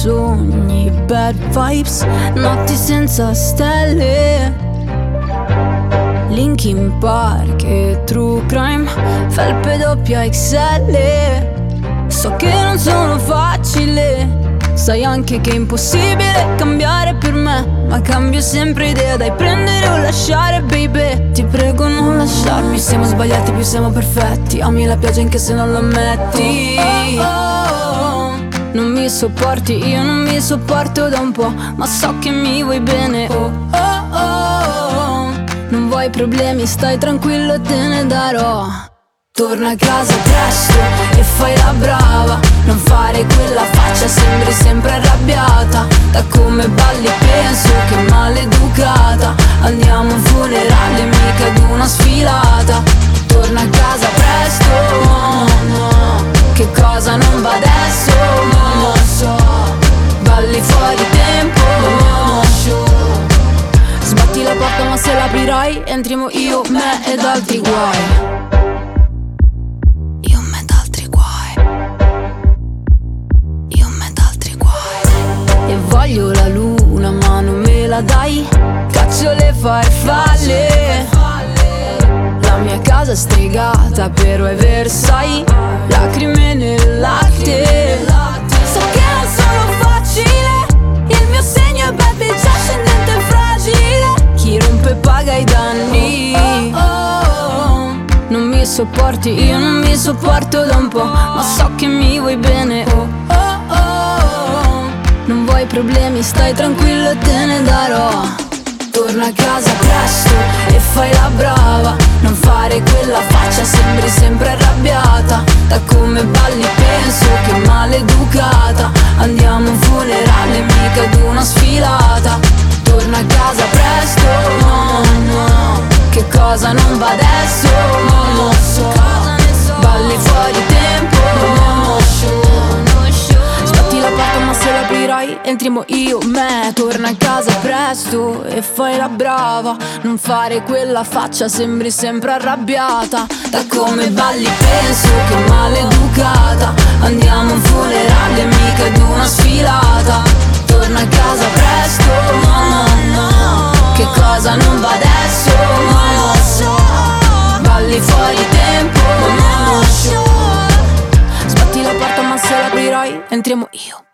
sogni, bad vibes, notti senza stelle, Linkin Park e True Crime, felpe doppia XL. So che non sono facile, sai anche che è impossibile cambiare per me, ma cambio sempre idea, dai prendere o lasciare baby. Ti prego non lasciarmi, siamo sbagliati più siamo perfetti, ami la pioggia anche se non lo ammetti. Non mi sopporti, io non mi sopporto da un po', ma so che mi vuoi bene. Non vuoi problemi, stai tranquillo, te ne darò. Torna a casa presto e fai la brava, non fare quella faccia, sembri sempre arrabbiata. Da come balli penso che maleducata, andiamo a un funerale, mica ad una sfilata. Torna a casa presto, che cosa non va adesso, non lo so. Balli fuori tempo, sbatti la porta ma se l'aprirai entriamo io, me ed altri guai. Voglio la luna ma non me la dai, caccio le farfalle. La mia casa è stregata però è Versailles, lacrime nel latte. So che non sono facile, il mio segno è baby già scendente e fragile. Chi rompe paga i danni. Non mi sopporti, io non mi sopporto da un po', ma so che mi vuoi bene. Non vuoi problemi, stai tranquillo, te ne darò. Torna a casa presto e fai la brava, non fare quella faccia, sembri sempre arrabbiata. Da come balli penso che maleducata, andiamo a un funerale, mica ad una sfilata. Torna a casa presto, che cosa non va adesso, non lo so. Balli fuori tempo, sbatti la porta ma se l'aprirai entriamo io, me. Torna a casa presto e fai la brava, non fare quella faccia, sembri sempre arrabbiata. Da come balli penso che maleducata, andiamo a un funerale, mica ad una sfilata. Torna a casa presto, che cosa non va adesso, non lo so. Balli fuori tempo, sbatti la porta ma se l'aprirai entriamo io.